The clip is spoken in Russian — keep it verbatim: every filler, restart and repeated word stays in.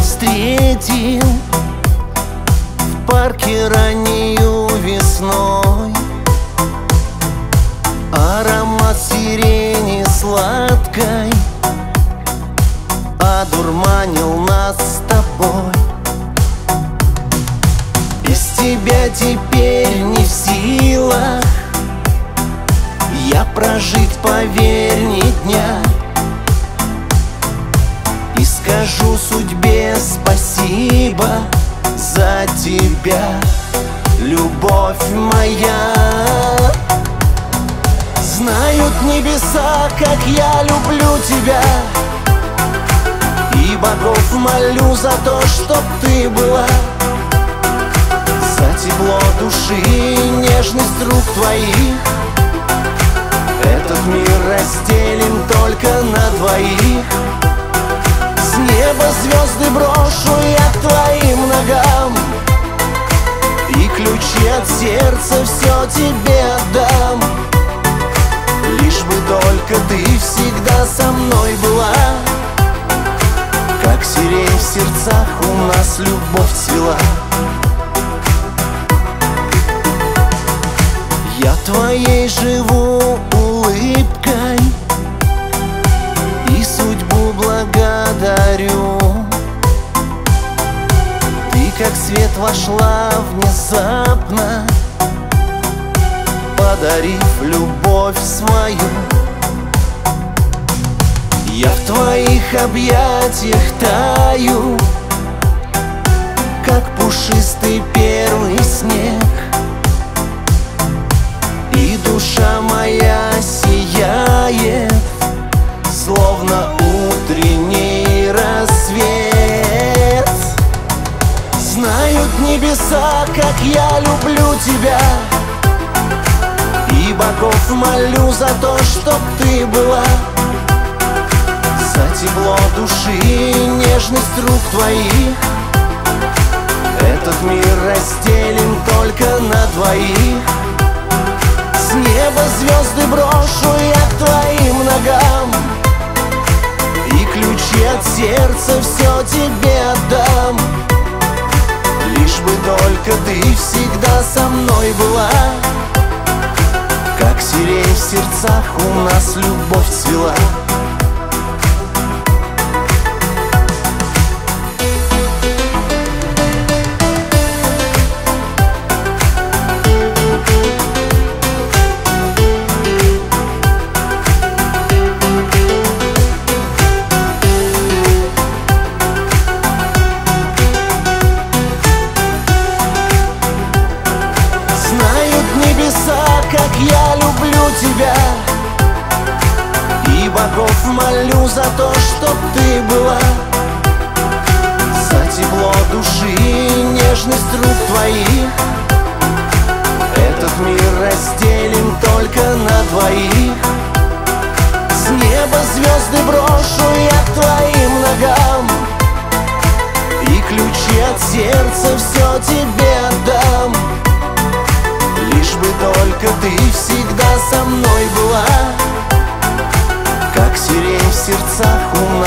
встретил в парке раннею весной. Аромат сирени сладкой одурманил нас с тобой. Без тебя теперь не в силах я прожить, поверь, ни дня. И скажу судьбе спасибо за тебя, любовь моя. Знают небеса, как я люблю тебя, и богов молю за то, чтоб ты была. За тепло души и нежность рук твоих этот мир разделен только на двоих. С неба звезды брошу я к твоим ногам, и ключи от сердца все тебе отдам. Лишь бы только ты всегда со мной была, как сирень в сердцах у нас любовь цвела. Я твоей живу улыбкой и судьбу благодарю. Ты как свет вошла внезапно, подарив любовь свою. Я в твоих объятиях таю, как пушистый первый снег, и душа моя сияет, словно утренний рассвет. Знают небеса, как я люблю тебя, и богов молю за то, чтоб ты была. За тепло души и нежность рук твоих этот мир разделен только на двоих. С неба звезды брошу я к твоим ногам, и ключи от сердца все тебе отдам. Лишь бы только ты всегда со мной была, как сирень в сердцах у нас любовь цвела. Как я люблю тебя, и богов молю за то, чтоб ты была. За тепло души и нежность рук твоих этот мир разделен только на двоих. С неба звезды брошу я к твоим ногам, и ключи от сердца все тебе отдам. Лишь бы только ты всегда со мной была, как сирень в сердцах у